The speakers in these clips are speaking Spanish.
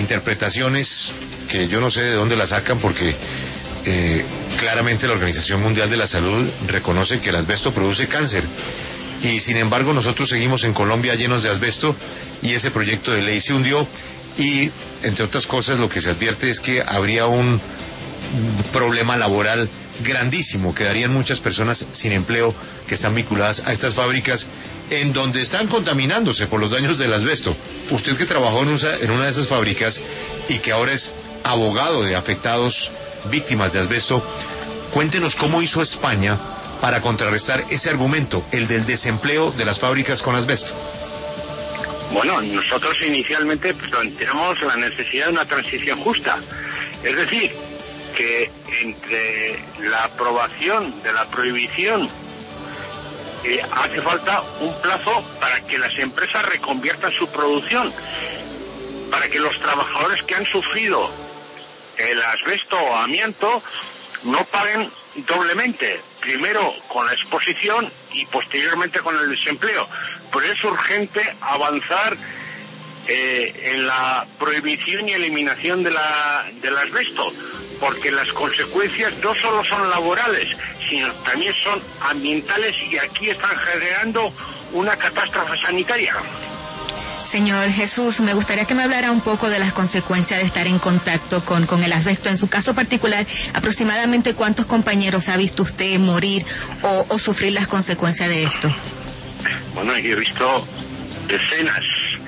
interpretaciones que yo no sé de dónde las sacan, porque claramente la Organización Mundial de la Salud reconoce que el asbesto produce cáncer, y sin embargo nosotros seguimos en Colombia llenos de asbesto, y ese proyecto de ley se hundió, y entre otras cosas lo que se advierte es que habría un problema laboral grandísimo, quedarían muchas personas sin empleo que están vinculadas a estas fábricas en donde están contaminándose por los daños del asbesto. Usted que trabajó en una de esas fábricas y que ahora es abogado de afectados víctimas de asbesto, cuéntenos cómo hizo España para contrarrestar ese argumento, el del desempleo de las fábricas con asbesto. Bueno, nosotros inicialmente planteamos la necesidad de una transición justa, es decir, que entre la aprobación de la prohibición hace falta un plazo para que las empresas reconviertan su producción, para que los trabajadores que han sufrido el asbesto o amianto no paguen doblemente, primero con la exposición y posteriormente con el desempleo. Por eso es urgente avanzar en la prohibición y eliminación del asbesto, porque las consecuencias no solo son laborales, sino también son ambientales, y aquí están generando una catástrofe sanitaria. Señor Jesús, me gustaría que me hablara un poco de las consecuencias de estar en contacto con el asbesto. En su caso particular, aproximadamente ¿cuántos compañeros ha visto usted morir o sufrir las consecuencias de esto? Bueno, yo he visto decenas,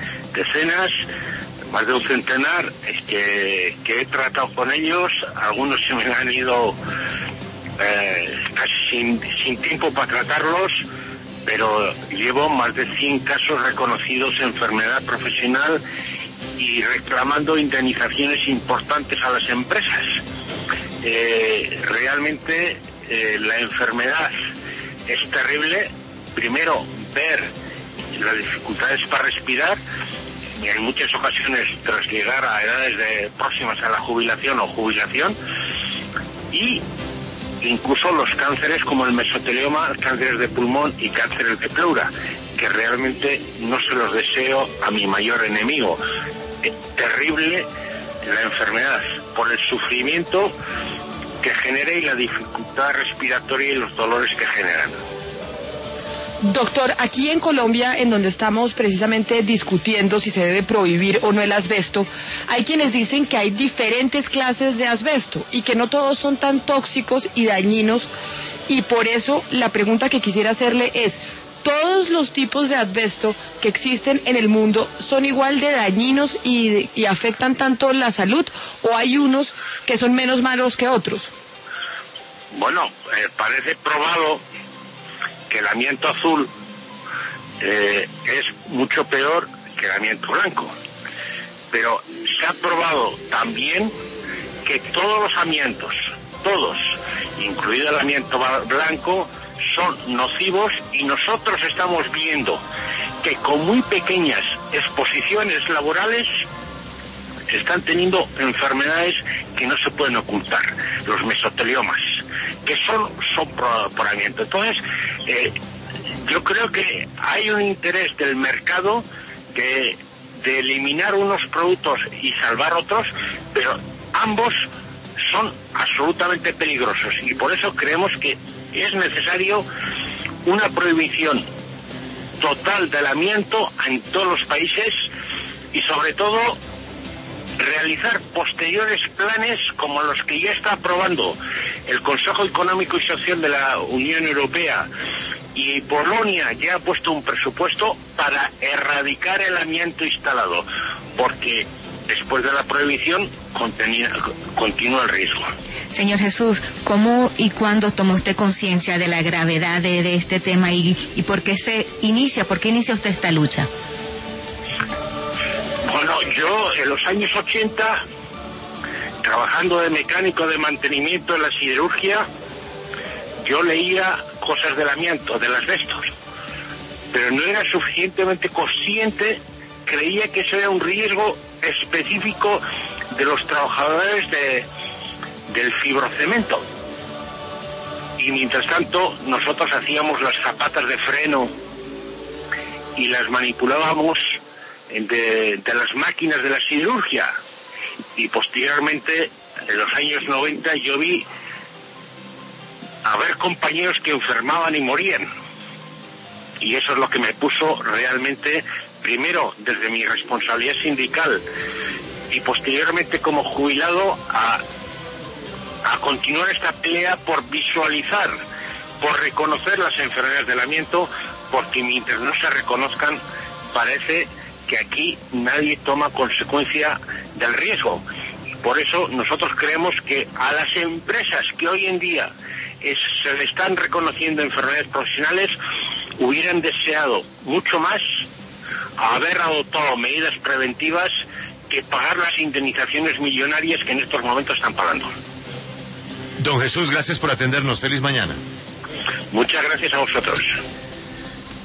más de un centenar, que he tratado con ellos. Algunos se me han ido casi sin tiempo para tratarlos, pero llevo más de 100 casos reconocidos de enfermedad profesional y reclamando indemnizaciones importantes a las empresas. Realmente la enfermedad es terrible. Primero, ver las dificultades para respirar, en muchas ocasiones tras llegar a edades próximas a la jubilación o jubilación, y incluso los cánceres como el mesotelioma, cánceres de pulmón y cánceres de pleura, que realmente no se los deseo a mi mayor enemigo. Es terrible la enfermedad por el sufrimiento que genera y la dificultad respiratoria y los dolores que generan. Doctor, aquí en Colombia, en donde estamos precisamente discutiendo si se debe prohibir o no el asbesto, hay quienes dicen que hay diferentes clases de asbesto y que no todos son tan tóxicos y dañinos, y por eso la pregunta que quisiera hacerle es: ¿todos los tipos de asbesto que existen en el mundo son igual de dañinos y afectan tanto la salud, o hay unos que son menos malos que otros? Bueno, parece probado que el amianto azul es mucho peor que el amianto blanco, pero se ha probado también que todos los amiantos, todos, incluido el amianto blanco, son nocivos, y nosotros estamos viendo que con muy pequeñas exposiciones laborales están teniendo enfermedades que no se pueden ocultar, los mesoteliomas, que son por amianto. Entonces, yo creo que hay un interés del mercado de eliminar unos productos y salvar otros, pero ambos son absolutamente peligrosos, y por eso creemos que es necesario una prohibición total del amianto en todos los países, y sobre todo realizar posteriores planes como los que ya está aprobando el Consejo Económico y Social de la Unión Europea, y Polonia ya ha puesto un presupuesto para erradicar el amianto instalado, porque después de la prohibición continúa el riesgo. Señor Jesús, ¿cómo y cuándo tomó usted conciencia de la gravedad de este tema y por qué por qué inicia usted esta lucha? Bueno, yo en los años 80, trabajando de mecánico de mantenimiento en la siderurgia, yo leía cosas del amianto, del asbesto, pero no era suficientemente consciente. Creía que eso era un riesgo específico de los trabajadores del fibrocemento. Y mientras tanto, nosotros hacíamos las zapatas de freno y las manipulábamos de las máquinas de la siderurgia. y posteriormente, en los años 90, yo vi a ver compañeros que enfermaban y morían. Y eso es lo que me puso realmente, primero desde mi responsabilidad sindical y posteriormente como jubilado, a continuar esta pelea por visualizar, por reconocer las enfermedades del amianto, porque mientras no se reconozcan, parece que aquí nadie toma consecuencia del riesgo. Por eso nosotros creemos que a las empresas que hoy en día se le están reconociendo enfermedades profesionales, hubieran deseado mucho más haber adoptado medidas preventivas que pagar las indemnizaciones millonarias que en estos momentos están pagando. Don Jesús, gracias por atendernos. Feliz mañana. Muchas gracias a vosotros.